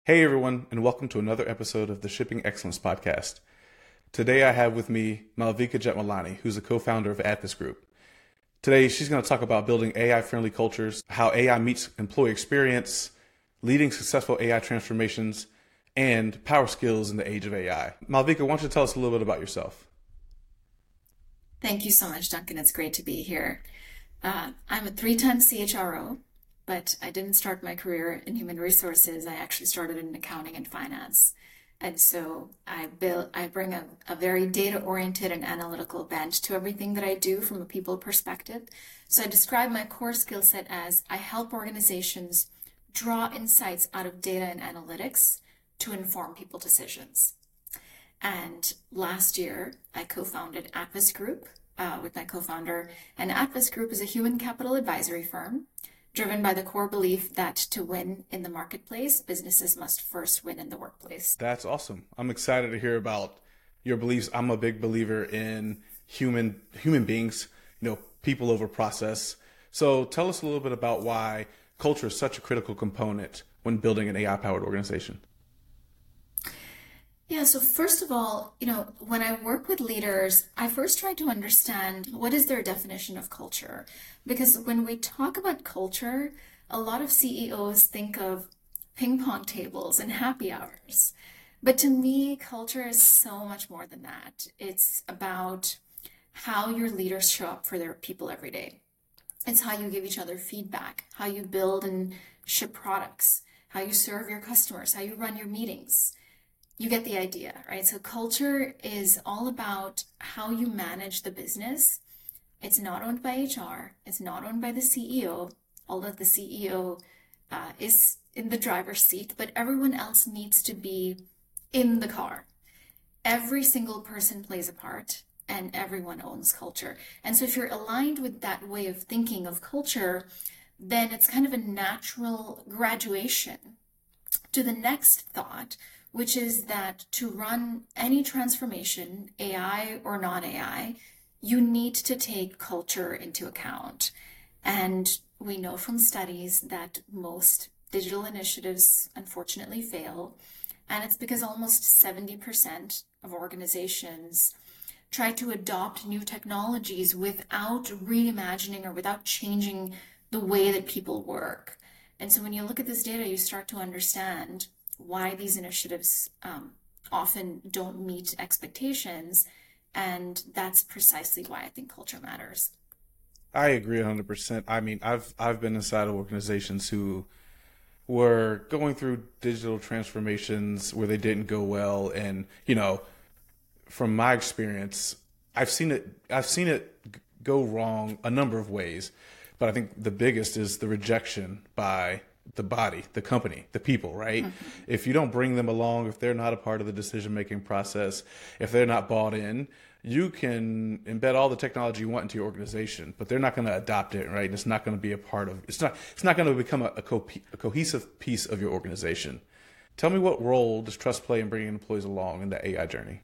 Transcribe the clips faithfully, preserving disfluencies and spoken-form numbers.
Hey everyone, and welcome to another episode of the Shipping Excellence Podcast. Today I have with me Malvika Jetmalani, who's a co-founder of Athos Group. Today she's going to talk about building A I-friendly cultures, how A I meets employee experience, leading successful A I transformations, and power skills in the age of A I. Malvika, why don't you tell us a little bit about yourself? Thank you so much, Duncan. It's great to be here. Uh, I'm a three-time C H R O, but I didn't start my career in human resources. I actually started in accounting and finance. And so I build, I bring a, a very data-oriented and analytical bent to everything that I do from a people perspective. So I describe my core skill set as I help organizations draw insights out of data and analytics to inform people decisions. And last year, I co-founded Atlas Group uh, with my co-founder. And Atlas Group is a human capital advisory firm driven by the core belief that to win in the marketplace, businesses must first win in the workplace. That's awesome. I'm excited to hear about your beliefs. I'm a big believer in human human beings, you know, people over process. So tell us a little bit about why culture is such a critical component when building an A I-powered organization. Yeah, so first of all, you know, when I work with leaders, I first try to understand what is their definition of culture. Because when we talk about culture, a lot of C E Os think of ping pong tables and happy hours. But to me, culture is so much more than that. It's about how your leaders show up for their people every day. It's how you give each other feedback, how you build and ship products, how you serve your customers, how you run your meetings. You get the idea, right? So culture is all about how you manage the business. It's not owned by H R. It's not owned by the C E O, although the C E O uh, is in the driver's seat, but everyone else needs to be in the car. Every single person plays a part and everyone owns culture. And so if you're aligned with that way of thinking of culture, then it's kind of a natural graduation to the next thought, which is that to run any transformation, A I or non-A I, you need to take culture into account. And we know from studies that most digital initiatives unfortunately fail. And it's because almost seventy percent of organizations try to adopt new technologies without reimagining or without changing the way that people work. And so when you look at this data, you start to understand why these initiatives um, often don't meet expectations. And that's precisely why I think culture matters. I agree one hundred percent. I mean, I've I've been inside of organizations who were going through digital transformations where they didn't go well, and you know, from my experience, I've seen it I've seen it g- go wrong a number of ways, but I think the biggest is the rejection by the body, the company, the people, right? If you don't bring them along, if they're not a part of the decision making process, if they're not bought in, you can embed all the technology you want into your organization, but they're not going to adopt it, right? And it's not going to be a part of it's not it's not going to become a, a, co- a cohesive piece of your organization. Tell me, what role does trust play in bringing employees along in the A I journey?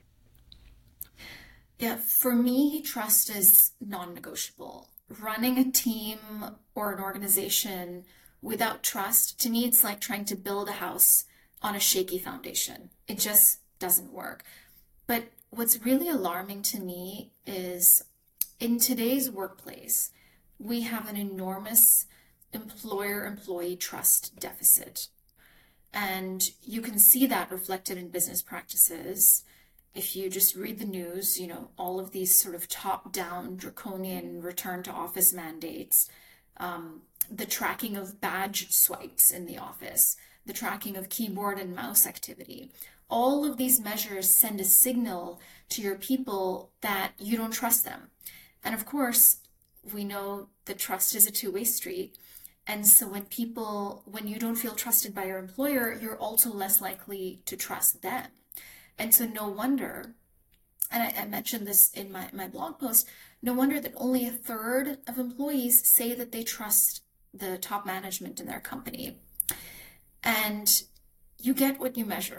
Yeah, for me, trust is non-negotiable. Running a team or an organization without trust, to me, it's like trying to build a house on a shaky foundation. It just doesn't work. But what's really alarming to me is in today's workplace, we have an enormous employer-employee trust deficit. And you can see that reflected in business practices. If you just read the news, you know, all of these sort of top-down draconian return to office mandates, um, the tracking of badge swipes in the office, the tracking of keyboard and mouse activity. All of these measures send a signal to your people that you don't trust them. And of course, we know that trust is a two-way street. And so when people, when you don't feel trusted by your employer, you're also less likely to trust them. And so no wonder, and I, I mentioned this in my, my blog post, no wonder that only a third of employees say that they trust the top management in their company. And you get what you measure,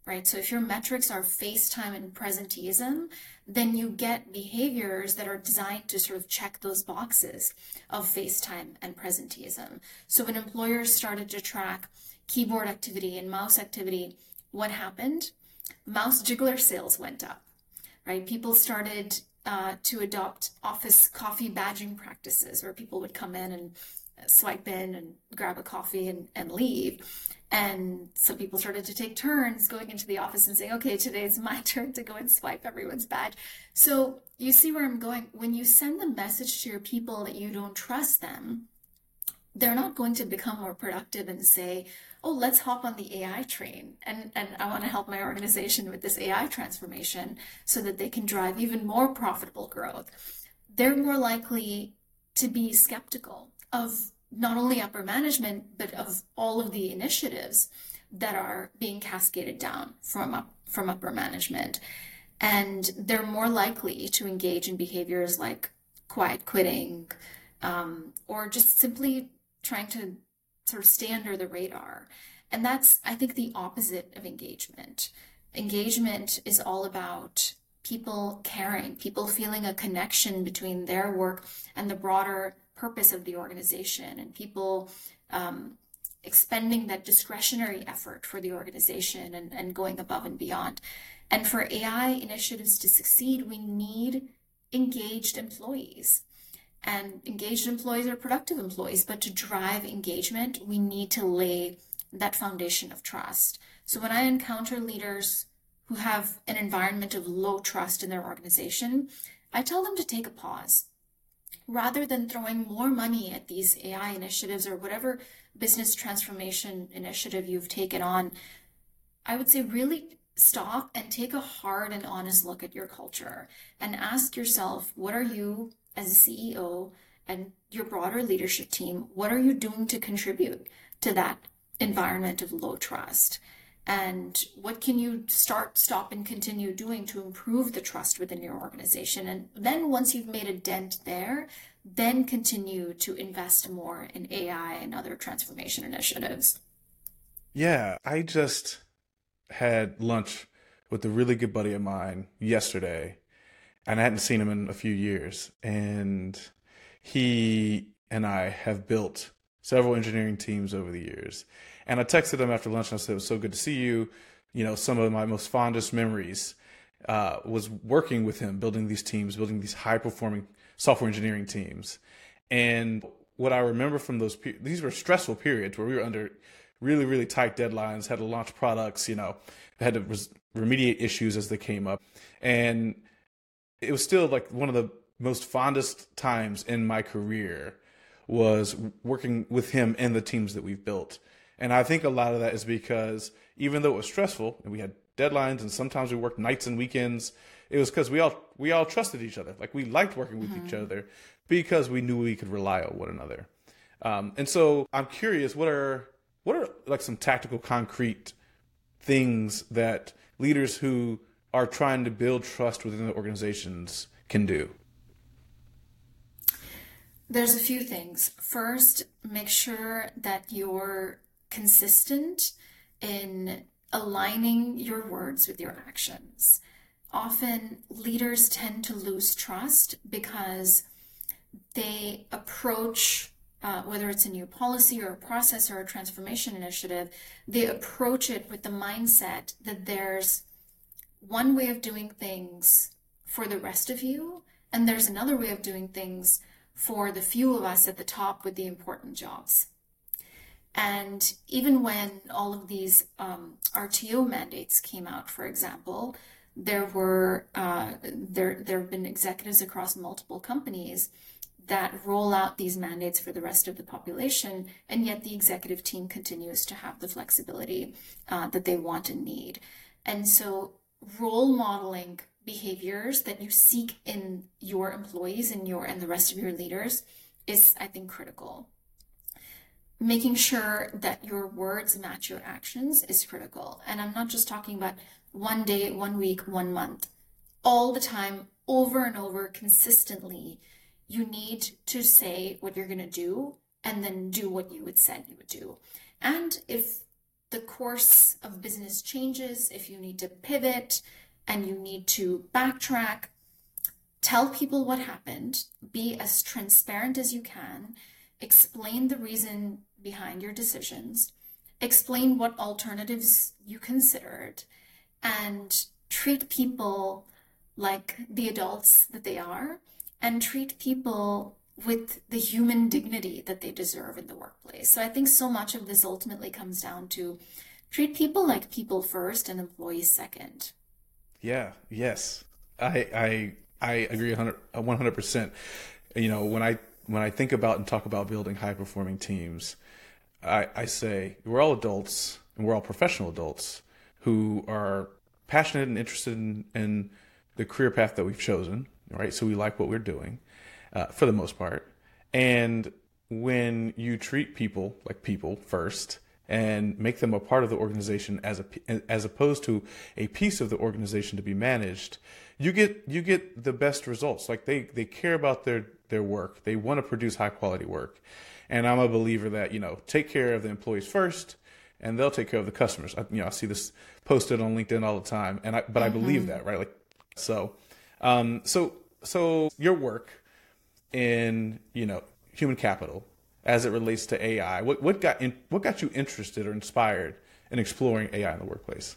right? So if your metrics are face time and presenteeism, then you get behaviors that are designed to sort of check those boxes of face time and presenteeism. So when employers started to track keyboard activity and mouse activity, what happened? Mouse jiggler sales went up, right? People started uh, to adopt office coffee badging practices where people would come in and swipe in and grab a coffee and, and leave. And so people started to take turns going into the office and saying, okay, today it's my turn to go and swipe everyone's badge. So you see where I'm going. When you send the message to your people that you don't trust them, they're not going to become more productive and say, oh, let's hop on the A I train. And, and I want to help my organization with this A I transformation so that they can drive even more profitable growth. They're more likely to be skeptical of not only upper management, but of all of the initiatives that are being cascaded down from up, from upper management. And they're more likely to engage in behaviors like quiet quitting, um, or just simply trying to sort of stay under the radar. And that's, I think, the opposite of engagement. Engagement is all about people caring, people feeling a connection between their work and the broader purpose of the organization, and people um, expending that discretionary effort for the organization and, and going above and beyond. And for A I initiatives to succeed, we need engaged employees. And engaged employees are productive employees, but to drive engagement, we need to lay that foundation of trust. So when I encounter leaders who have an environment of low trust in their organization, I tell them to take a pause. Rather than throwing more money at these A I initiatives or whatever business transformation initiative you've taken on, I would say really stop and take a hard and honest look at your culture and ask yourself, what are you as a C E O and your broader leadership team, what are you doing to contribute to that environment of low trust? And what can you start, stop, and continue doing to improve the trust within your organization? And then once you've made a dent there, then continue to invest more in A I and other transformation initiatives. Yeah, I just had lunch with a really good buddy of mine yesterday, and I hadn't seen him in a few years. And he and I have built several engineering teams over the years. And I texted him after lunch and I said, it was so good to see you. You know, some of my most fondest memories uh, was working with him, building these teams, building these high performing software engineering teams. And what I remember from those, pe- these were stressful periods where we were under really, really tight deadlines, had to launch products, you know, had to res- remediate issues as they came up. And it was still like one of the most fondest times in my career was working with him and the teams that we've built. And I think a lot of that is because even though it was stressful and we had deadlines and sometimes we worked nights and weekends, it was because we all we all trusted each other. Like we liked working with mm-hmm. each other because we knew we could rely on one another. Um, and so I'm curious, what are what are like some tactical, concrete things that leaders who are trying to build trust within the organizations can do? There's a few things. First, make sure that you're consistent in aligning your words with your actions. Often leaders tend to lose trust because they approach, uh, whether it's a new policy or a process or a transformation initiative, they approach it with the mindset that there's one way of doing things for the rest of you, and there's another way of doing things for the few of us at the top with the important jobs. And even when all of these um, R T O mandates came out, for example, there were uh, there there have been executives across multiple companies that roll out these mandates for the rest of the population, and yet the executive team continues to have the flexibility uh, that they want and need. And so role modeling behaviors that you seek in your employees and your and the rest of your leaders is, I think, critical. Making sure that your words match your actions is critical. And I'm not just talking about one day, one week, one month. All the time, over and over, consistently, you need to say what you're going to do and then do what you had said you would do. And if the course of business changes, if you need to pivot and you need to backtrack, tell people what happened, be as transparent as you can, explain the reason behind your decisions, explain what alternatives you considered, and treat people like the adults that they are, and treat people with the human dignity that they deserve in the workplace. So I think so much of this ultimately comes down to treat people like people first and employees second. Yeah, yes. I I I agree one hundred percent. You know, when I when I think about and talk about building high performing teams, I, I say we're all adults and we're all professional adults who are passionate and interested in, in the career path that we've chosen, right? So we like what we're doing. Uh, for the most part. And when you treat people like people first and make them a part of the organization as a as opposed to a piece of the organization to be managed, you get you get the best results. Like they they care about their their work. They want to produce high quality work. And I'm a believer that, you know, take care of the employees first and they'll take care of the customers. I, you know, I see this posted on LinkedIn all the time, and I but mm-hmm. I believe that, right? Like so um so so your work in, you know, human capital as it relates to A I. What what got in, what got you interested or inspired in exploring A I in the workplace?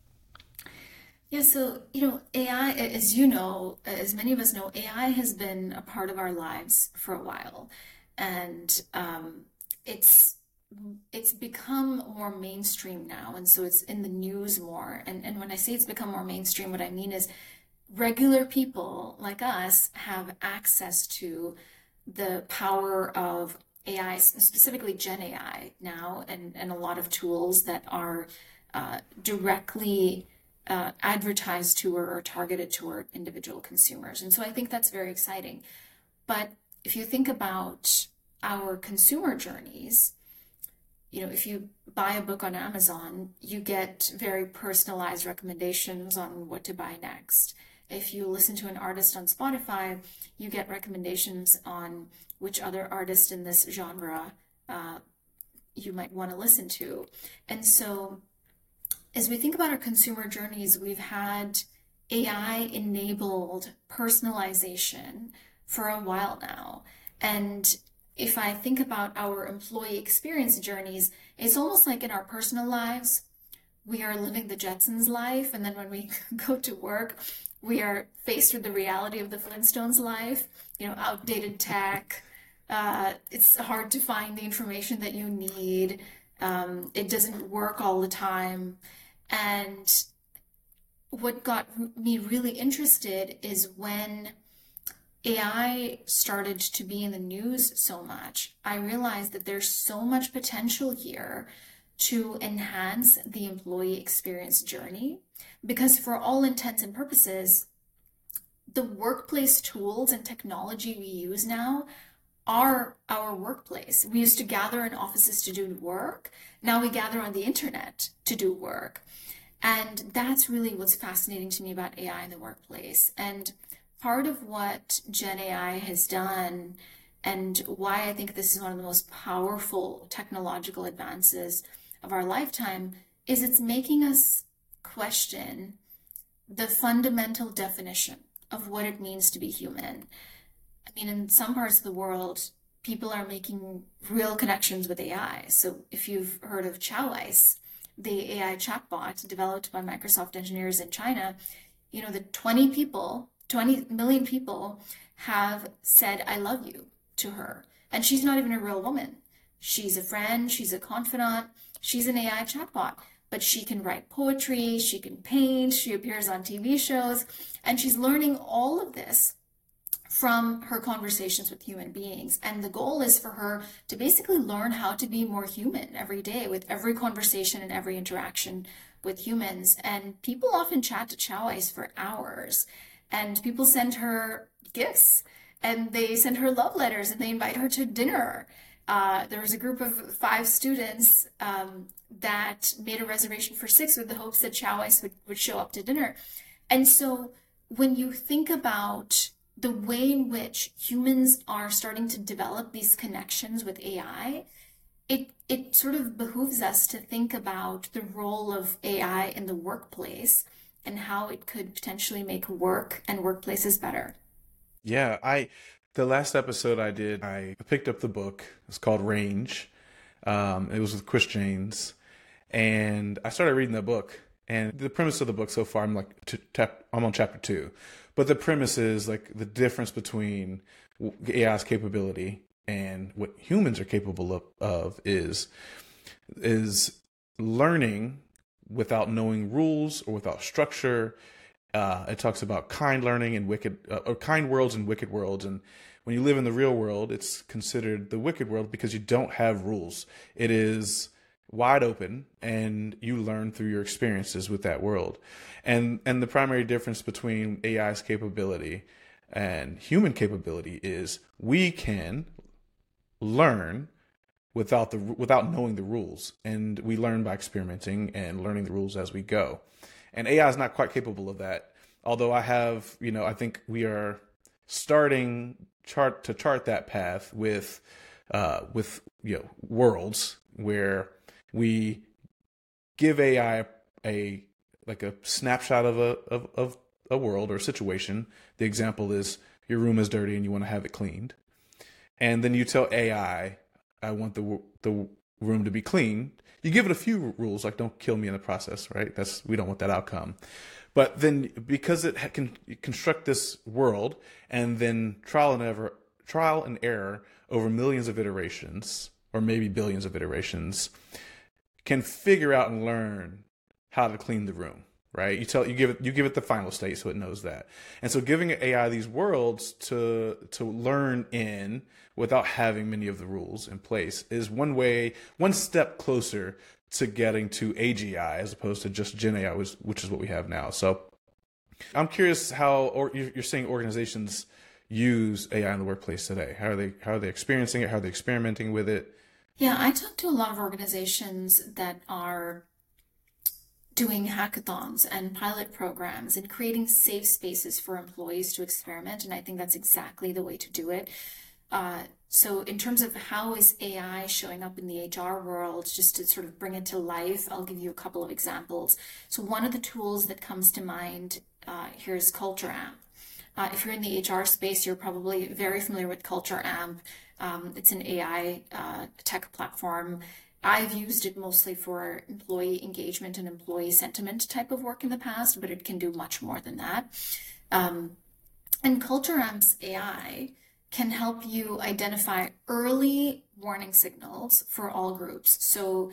Yeah, so, you know, A I, as you know, as many of us know, A I has been a part of our lives for a while. And um, it's it's become more mainstream now. And so it's in the news more. And, and when I say it's become more mainstream, what I mean is regular people like us have access to the power of A I, specifically Gen A I now, and, and a lot of tools that are uh, directly uh, advertised to or, or targeted toward individual consumers. And so I think that's very exciting. But if you think about our consumer journeys, you know, if you buy a book on Amazon, you get very personalized recommendations on what to buy next. If you listen to an artist on Spotify, you get recommendations on which other artist in this genre uh, you might want to listen to. And so as we think about our consumer journeys, we've had A I-enabled personalization for a while now. And if I think about our employee experience journeys, it's almost like in our personal lives, we are living the Jetsons life. And then when we go to work, we are faced with the reality of the Flintstones life, you know, outdated tech. Uh, it's hard to find the information that you need. Um, it doesn't work all the time. And what got me really interested is when A I started to be in the news so much, I realized that there's so much potential here to enhance the employee experience journey, because for all intents and purposes, the workplace tools and technology we use now are our workplace. We used to gather in offices to do work. Now we gather on the internet to do work. And that's really what's fascinating to me about A I in the workplace. And part of what Gen A I has done, and why I think this is one of the most powerful technological advances of our lifetime, is it's making us question the fundamental definition of what it means to be human. I mean, in some parts of the world, people are making real connections with A I. So if you've heard of Choweice, the A I chatbot developed by Microsoft engineers in China, you know, the twenty people, twenty million people have said, I love you to her. And she's not even a real woman. She's a friend, she's a confidant, she's an A I chatbot, but she can write poetry, she can paint, she appears on T V shows, and she's learning all of this from her conversations with human beings. And the goal is for her to basically learn how to be more human every day with every conversation and every interaction with humans. And people often chat to Choweice for hours, and people send her gifts, and they send her love letters, and they invite her to dinner. Uh, there was a group of five students um, that made a reservation for six with the hopes that Choweice would, would show up to dinner. And so when you think about the way in which humans are starting to develop these connections with A I, it it sort of behooves us to think about the role of A I in the workplace and how it could potentially make work and workplaces better. Yeah, I the last episode I did, I picked up the book. It's called Range. Um, it was with Chris James, and I started reading the book. And the premise of the book so far, I'm like, to, tap, I'm on chapter two, but the premise is like the difference between A I's capability and what humans are capable of, of is is learning without knowing rules or without structure. Uh, it talks about kind learning and wicked, uh, or kind worlds and wicked worlds. And when you live in the real world, it's considered the wicked world because you don't have rules. It is wide open, and you learn through your experiences with that world. And and the primary difference between A I's capability and human capability is we can learn without the without knowing the rules, and we learn by experimenting and learning the rules as we go. And A I is not quite capable of that. Although I have, you know, I think we are starting chart to chart that path with, uh, with you know, worlds where we give A I a like a snapshot of a of, of a world or a situation. The example is your room is dirty and you want to have it cleaned, and then you tell A I, I want the the room to be clean. You give it a few rules, like don't kill me in the process, right? That's we don't want that outcome. But then because it can construct this world and then trial and ever trial and error over millions of iterations, or maybe billions of iterations, can figure out and learn how to clean the room, right? You tell you give it you give it the final state so it knows that. And so giving A I these worlds to to learn in without having many of the rules in place is one way, one step closer to getting to A G I as opposed to just Gen A I, which is what we have now. So I'm curious how or you're seeing organizations use A I in the workplace today. How are they how are they experiencing it? How are they experimenting with it? Yeah, I talk to a lot of organizations that are doing hackathons and pilot programs and creating safe spaces for employees to experiment. And I think that's exactly the way to do it. Uh, so in terms of how is A I showing up in the H R world, just to sort of bring it to life, I'll give you a couple of examples. So one of the tools that comes to mind uh, here is Culture Amp. Uh, if you're in the H R space, you're probably very familiar with Culture Amp. Um, it's an A I uh, tech platform. I've used it mostly for employee engagement and employee sentiment type of work in the past, but it can do much more than that. Um, and Culture Amp's A I can help you identify early warning signals for all groups. So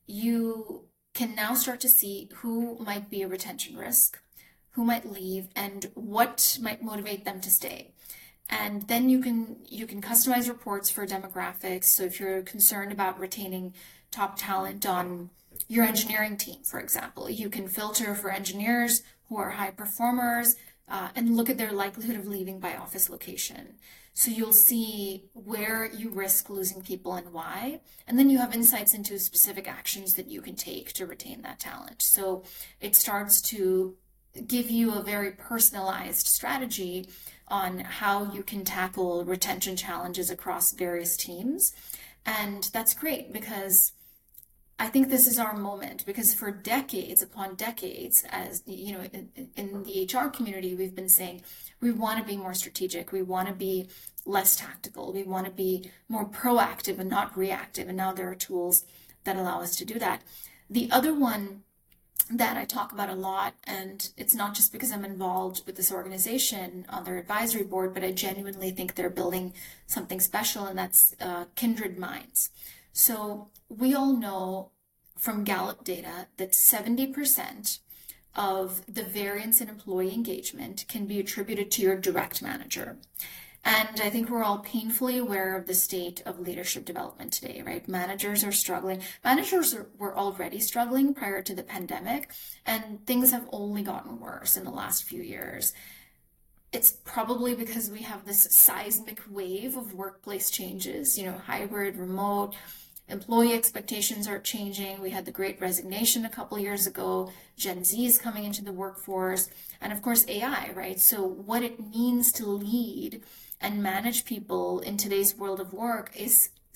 you can now start to see who might be a retention risk, who might leave, and what might motivate them to stay. And then you can you can customize reports for demographics. So if you're concerned about retaining top talent on your engineering team, for example, you can filter for engineers who are high performers uh, and look at their likelihood of leaving by office location. So you'll see where you risk losing people and why. And then you have insights into specific actions that you can take to retain that talent. So it starts to give you a very personalized strategy on how you can tackle retention challenges across various teams. And that's great because I think this is our moment, because for decades upon decades, as you know, in, in the H R community, we've been saying we want to be more strategic, we want to be less tactical, we want to be more proactive and not reactive. And now there are tools that allow us to do that. The other one that I talk about a lot, and it's not just because I'm involved with this organization on their advisory board, but I genuinely think they're building something special, and that's uh, Kindred Minds. So we all know from Gallup data that seventy percent of the variance in employee engagement can be attributed to your direct manager. And I think we're all painfully aware of the state of leadership development today, right? Managers are struggling. Managers are, were already struggling prior to the pandemic, and things have only gotten worse in the last few years. It's probably because we have this seismic wave of workplace changes, you know, hybrid, remote, employee expectations are changing. We had the Great Resignation a couple years ago. Gen Z is coming into the workforce. And of course, A I, right? So what it means to lead and manage people in today's world of work is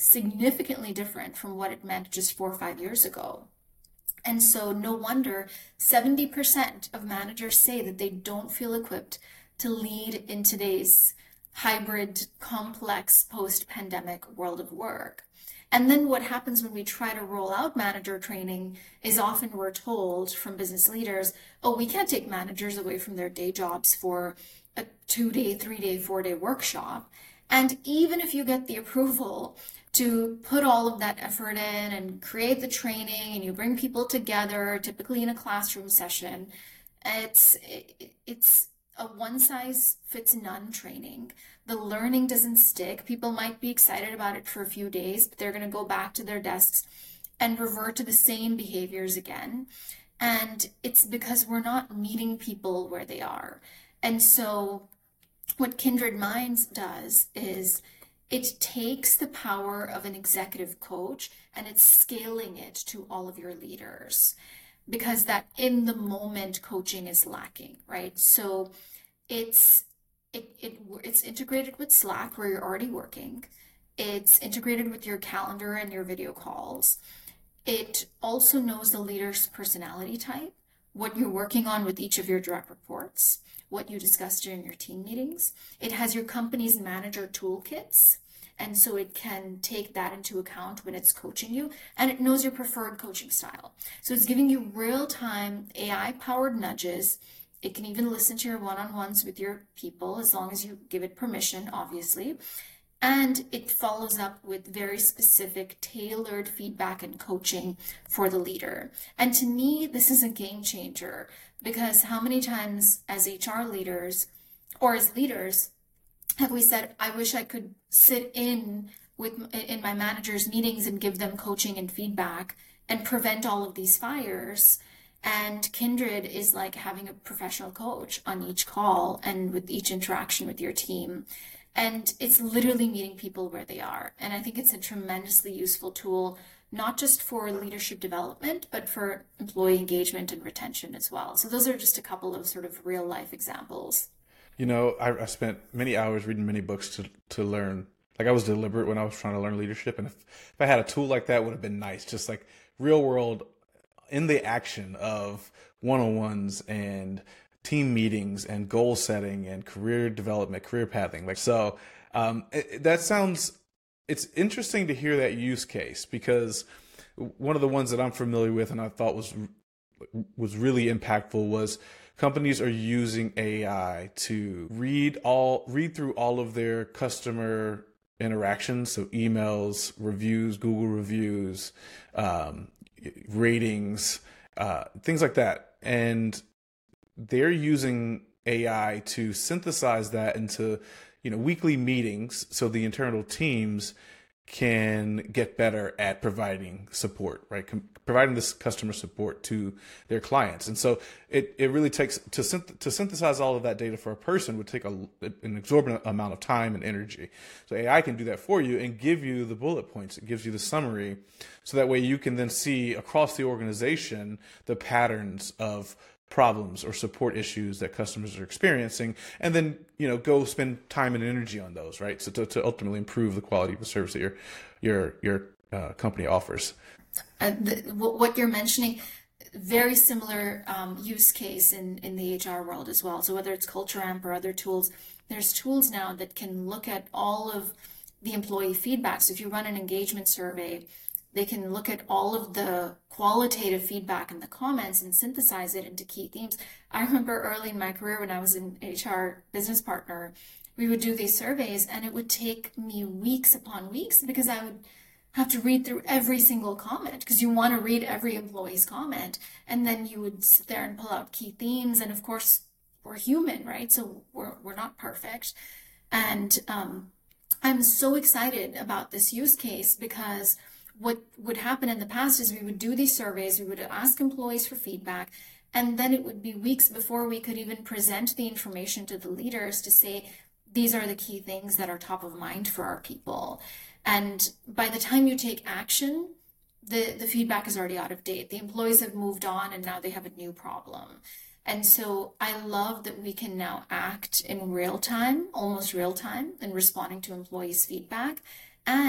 significantly different from what it meant just four or five years ago. And so no wonder seventy percent of managers say that they don't feel equipped to lead in today's hybrid, complex, post-pandemic world of work. And then what happens when we try to roll out manager training is often we're told from business leaders, oh, we can't take managers away from their day jobs for a two-day, three-day, four-day workshop. And even if you get the approval to put all of that effort in and create the training and you bring people together, typically in a classroom session, it's it's a one size fits none training. The learning doesn't stick. People might be excited about it for a few days, but they're going to go back to their desks and revert to the same behaviors again. And it's because we're not meeting people where they are. And so what Kindred Minds does is it takes the power of an executive coach and it's scaling it to all of your leaders, because that in the moment coaching is lacking, right? So it's it, it it's integrated with Slack where you're already working. It's integrated with your calendar and your video calls. It also knows the leader's personality type, what you're working on with each of your direct reports, what you discussed during your team meetings. It has your company's manager toolkits, and so it can take that into account when it's coaching you, and it knows your preferred coaching style. So it's giving you real-time A I-powered nudges. It can even listen to your one-on-ones with your people as long as you give it permission, obviously. And it follows up with very specific tailored feedback and coaching for the leader. And to me, this is a game changer, because how many times as H R leaders or as leaders have we said, I wish I could sit in with in my manager's meetings and give them coaching and feedback and prevent all of these fires. And Kindred is like having a professional coach on each call and with each interaction with your team. And it's literally meeting people where they are. And I think it's a tremendously useful tool, not just for leadership development, but for employee engagement and retention as well. So those are just a couple of sort of real life examples. You know, I, I spent many hours reading many books to, to learn. Like I was deliberate when I was trying to learn leadership. And if, if I had a tool like that, it would have been nice. Just like real world in the action of one-on-ones and team meetings and goal setting and career development, career pathing. Like, so um, it, that sounds, it's interesting to hear that use case, because one of the ones that I'm familiar with and I thought was, was really impactful was companies are using A I to read all, read through all of their customer interactions. So emails, reviews, Google reviews, um, ratings, uh, things like that. And they're using A I to synthesize that into, you know, weekly meetings so the internal teams can get better at providing support, right? Com- providing this customer support to their clients. And so it, it really takes to synth- to synthesize all of that data for a person would take a, an exorbitant amount of time and energy. So A I can do that for you and give you the bullet points. It gives you the summary, so that way you can then see across the organization the patterns of problems or support issues that customers are experiencing, and then, you know, go spend time and energy on those, right? So to, to ultimately improve the quality of the service that your your your uh, company offers. Uh, the, what you're mentioning, very similar um, use case in, in the H R world as well. So whether it's Culture Amp or other tools, there's tools now that can look at all of the employee feedback. So if you run an engagement survey, they can look at all of the qualitative feedback in the comments and synthesize it into key themes. I remember early in my career when I was an H R business partner, we would do these surveys and it would take me weeks upon weeks because I would have to read through every single comment, because you want to read every employee's comment. And then you would sit there and pull out key themes. And of course, we're human, right? So we're, we're not perfect. And um, I'm so excited about this use case, because what would happen in the past is we would do these surveys, we would ask employees for feedback, and then it would be weeks before we could even present the information to the leaders to say, these are the key things that are top of mind for our people. And by the time you take action, the, the feedback is already out of date. The employees have moved on and now they have a new problem. And so I love that we can now act in real time, almost real time, in responding to employees' feedback. And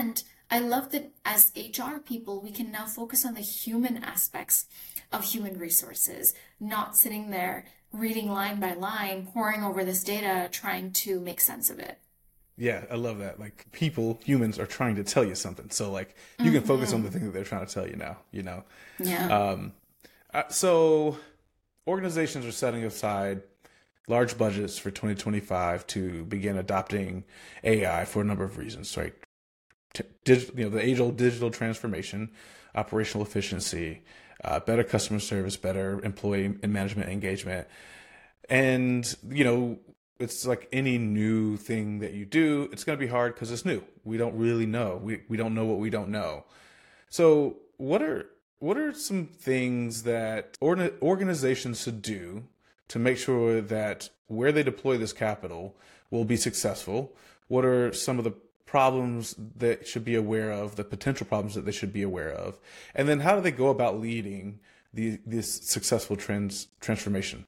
I love that as H R people, we can now focus on the human aspects of human resources, not sitting there reading line by line, poring over this data, trying to make sense of it. Yeah, I love that. Like people, humans are trying to tell you something. So like you can focus on the thing that they're trying to tell you now, you know. Yeah. Um uh, so organizations are setting aside large budgets for twenty twenty-five to begin adopting A I for a number of reasons, right? T- dig- you know, the age-old digital transformation, operational efficiency, uh, better customer service, better employee and management engagement. And, you know, it's like any new thing that you do, it's going to be hard because it's new. We don't really know. We, we don't know what we don't know. So what are what are some things that orga- organizations should do to make sure that where they deploy this capital will be successful? What are some of the problems that should be aware of, the potential problems that they should be aware of? And then how do they go about leading the, this successful trans, transformation?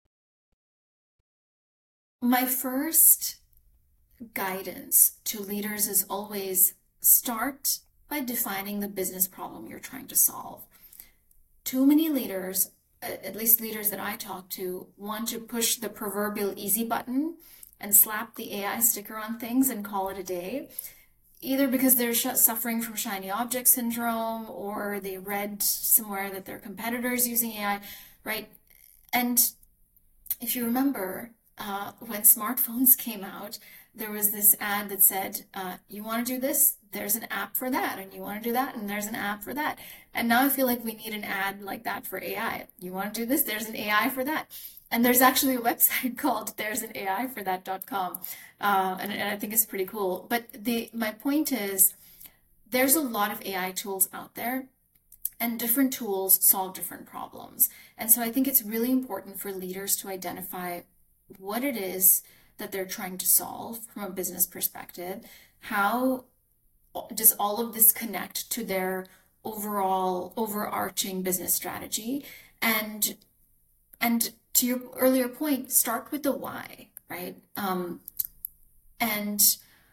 My first guidance to leaders is always start by defining the business problem you're trying to solve. Too many leaders, at least leaders that I talk to, want to push the proverbial easy button and slap the A I sticker on things and call it a day, either because they're sh- suffering from shiny object syndrome or they read somewhere that their competitors using A I, right? And if you remember, uh, when smartphones came out, there was this ad that said, uh, you want to do this? There's an app for that. And you want to do that? And there's an app for that. And now I feel like we need an ad like that for A I. You want to do this? There's an A I for that. And there's actually a website called there's an A I for that dot com. Uh, and, and I think it's pretty cool. But the my point is, there's a lot of A I tools out there, and different tools solve different problems. And so I think it's really important for leaders to identify what it is that they're trying to solve from a business perspective. How does all of this connect to their overall overarching business strategy? And and to your earlier point, start with the why, right? Um, and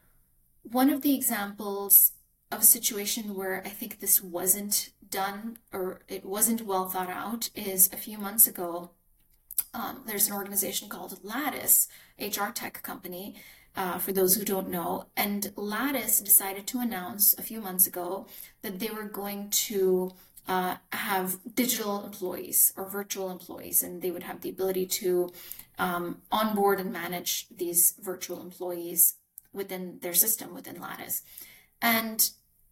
one of the examples of a situation where I think this wasn't done or it wasn't well thought out is a few months ago. Um, there's an organization called Lattice, H R tech company, uh, for those who don't know. And Lattice decided to announce a few months ago that they were going to uh, have digital employees or virtual employees, and they would have the ability to um, onboard and manage these virtual employees within their system, within Lattice. And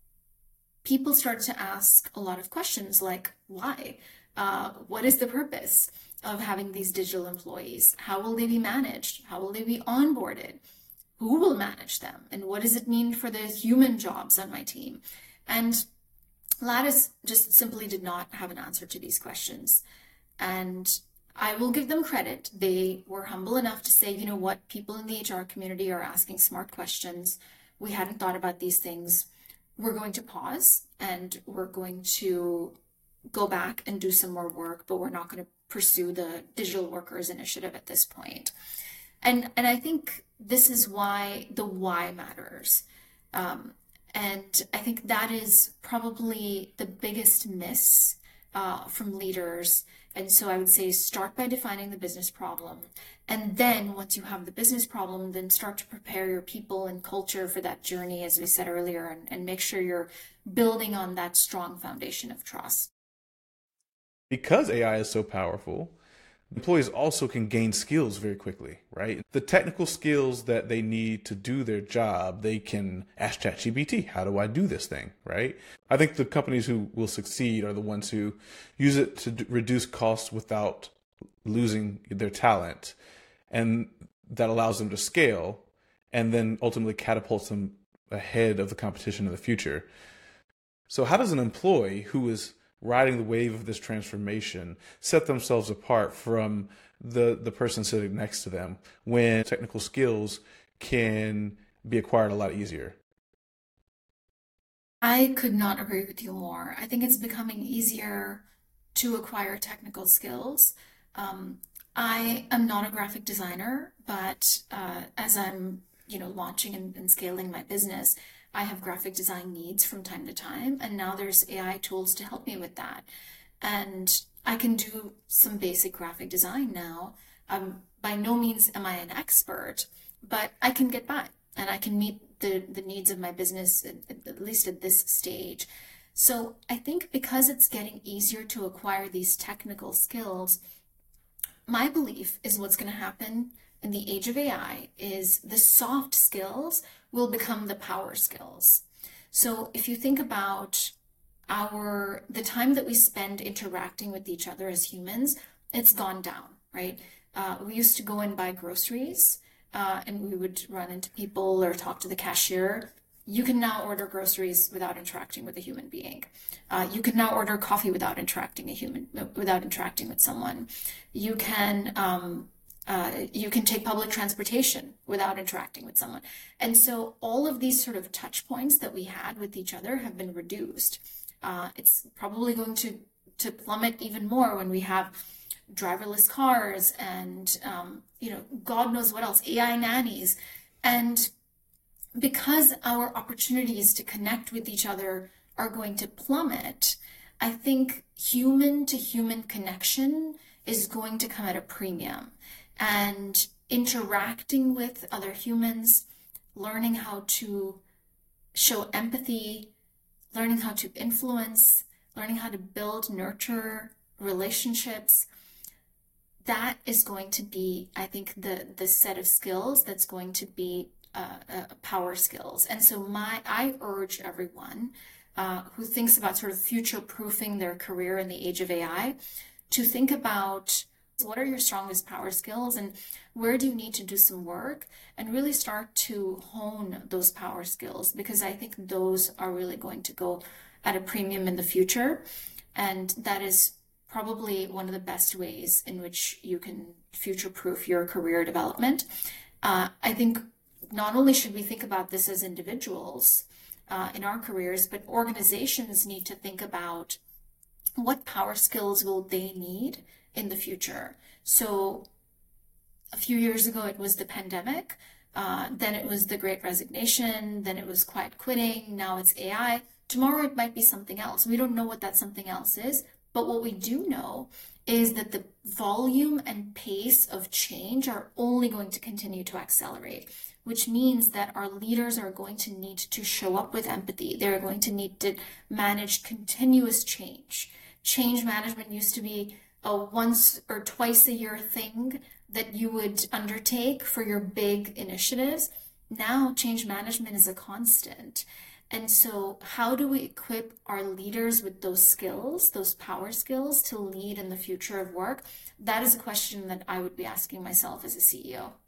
people started to ask a lot of questions like, why? Uh, what is the purpose of having these digital employees? How will they be managed? How will they be onboarded? Who will manage them? And what does it mean for the human jobs on my team? And Lattice just simply did not have an answer to these questions. And I will give them credit. They were humble enough to say, you know what, people in the H R community are asking smart questions. We hadn't thought about these things. We're going to pause and we're going to go back and do some more work, but we're not going to pursue the digital workers initiative at this point. And and I think this is why the why matters. Um, and I think that is probably the biggest miss uh, from leaders. And so I would say start by defining the business problem. And then once you have the business problem, then start to prepare your people and culture for that journey, as we said earlier, and, and make sure you're building on that strong foundation of trust. Because A I is so powerful, employees also can gain skills very quickly, right? The technical skills that they need to do their job, they can ask ChatGPT, how do I do this thing, right? I think the companies who will succeed are the ones who use it to d- reduce costs without losing their talent. And that allows them to scale and then ultimately catapults them ahead of the competition in the future. So how does an employee who is riding the wave of this transformation set themselves apart from the the person sitting next to them when technical skills can be acquired a lot easier? I could not agree with you more. I think it's becoming easier to acquire technical skills. Um, I am not a graphic designer, but uh, as I'm, you know, launching and, and scaling my business, I have graphic design needs from time to time, and now there's A I tools to help me with that. And I can do some basic graphic design now. Um, by no means am I an expert, but I can get by and I can meet the, the needs of my business, at, at least at this stage. So I think because it's getting easier to acquire these technical skills, my belief is what's going to happen in the age of A I is the soft skills will become the power skills. So if you think about our the time that we spend interacting with each other as humans, it's gone down, right? Uh, we used to go and buy groceries, uh, and we would run into people or talk to the cashier. You can now order groceries without interacting with a human being. Uh, you can now order coffee without interacting a human, without interacting with someone. You can um, uh, you can take public transportation without interacting with someone. And so all of these sort of touch points that we had with each other have been reduced. Uh, it's probably going to to plummet even more when we have driverless cars and um, you know, God knows what else, A I nannies, and because our opportunities to connect with each other are going to plummet, I think human to human connection is going to come at a premium. And interacting with other humans, learning how to show empathy, learning how to influence, learning how to build, nurture relationships, that is going to be, I think, the, the set of skills that's going to be Uh, uh, power skills. And so my I urge everyone uh, who thinks about sort of future-proofing their career in the age of A I to think about what are your strongest power skills and where do you need to do some work and really start to hone those power skills, because I think those are really going to go at a premium in the future. And that is probably one of the best ways in which you can future-proof your career development. Uh, I think not only should we think about this as individuals uh, in our careers, but organizations need to think about what power skills will they need in the future. So a few years ago, it was the pandemic. Uh, then it was the Great Resignation. Then it was quiet quitting. Now it's A I. Tomorrow it might be something else. We don't know what that something else is. But what we do know is that the volume and pace of change are only going to continue to accelerate, which means that our leaders are going to need to show up with empathy. They're going to need to manage continuous change. Change management used to be a once or twice a year thing that you would undertake for your big initiatives. Now change management is a constant. And so how do we equip our leaders with those skills, those power skills to lead in the future of work? That is a question that I would be asking myself as a C E O.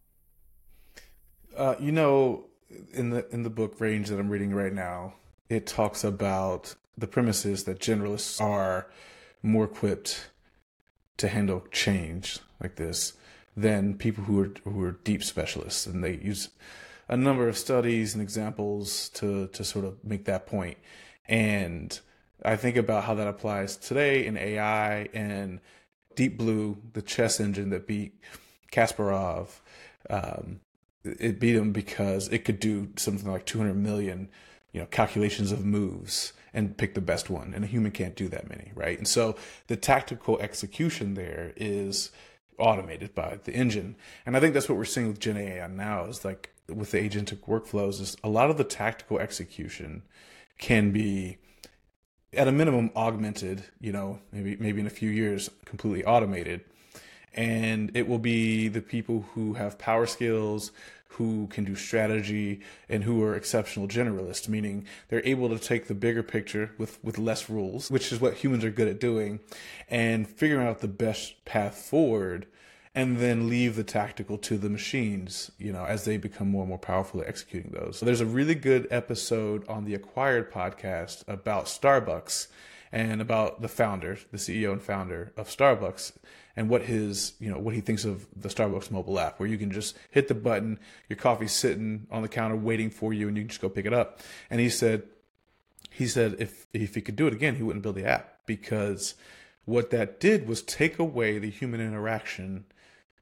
Uh, you know, in the in the book Range that I'm reading right now, it talks about the premises that generalists are more equipped to handle change like this than people who are who are deep specialists, and they use a number of studies and examples to to sort of make that point. And I think about how that applies today in A I and Deep Blue, the chess engine that beat Kasparov. Um, it beat him because it could do something like two hundred million, you know, calculations of moves and pick the best one. And a human can't do that many, right? And so the tactical execution there is automated by the engine. And I think that's what we're seeing with Gen A I now is like with the agentic workflows is a lot of the tactical execution can be at a minimum augmented, you know, maybe maybe in a few years completely automated. And it will be the people who have power skills, who can do strategy, and who are exceptional generalists, meaning they're able to take the bigger picture with, with less rules, which is what humans are good at doing, and figuring out the best path forward, and then leave the tactical to the machines, you know, as they become more and more powerful at executing those. So there's a really good episode on the Acquired podcast about Starbucks and about the founder, the C E O and founder of Starbucks, and what his, you know, what he thinks of the Starbucks mobile app, where you can just hit the button, your coffee's sitting on the counter waiting for you, and you can just go pick it up. And he said, he said if if he could do it again, he wouldn't build the app, because what that did was take away the human interaction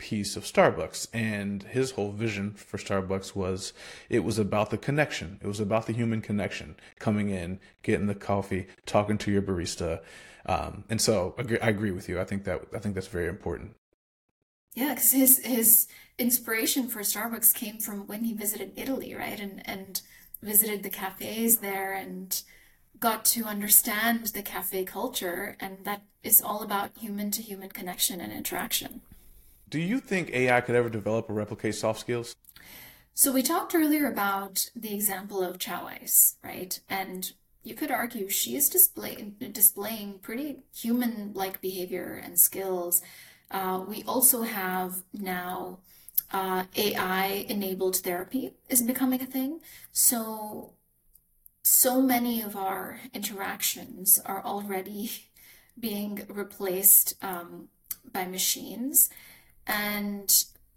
piece of Starbucks. And his whole vision for Starbucks was it was about the connection. It was about the human connection, coming in, getting the coffee, talking to your barista. Um, and so I agree, I agree with you. I think that I think that's very important. Yeah, because his his inspiration for Starbucks came from when he visited Italy, right? And and visited the cafes there and got to understand the cafe culture, and that is all about human to human connection and interaction. Do you think A I could ever develop or replicate soft skills? So we talked earlier about the example of Chow Ice, right? And you could argue she is display, displaying pretty human-like behavior and skills. Uh, we also have now uh, A I-enabled therapy is becoming a thing. So, so many of our interactions are already being replaced um, by machines. And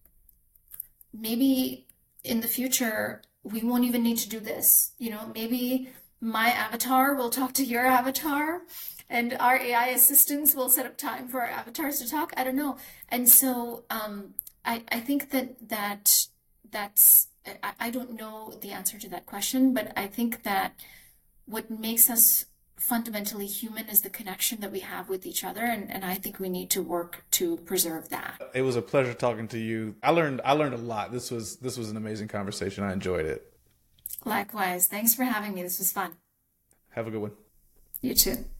maybe in the future, we won't even need to do this. You know, maybe my avatar will talk to your avatar, and our A I assistants will set up time for our avatars to talk. I don't know. And so um, I, I think that that that's, I, I don't know the answer to that question, but I think that what makes us fundamentally human is the connection that we have with each other, and, and I think we need to work to preserve that. It was a pleasure talking to you. I learned I learned a lot. This was this was an amazing conversation. I enjoyed it. Likewise. Thanks for having me. This was fun. Have a good one. You too.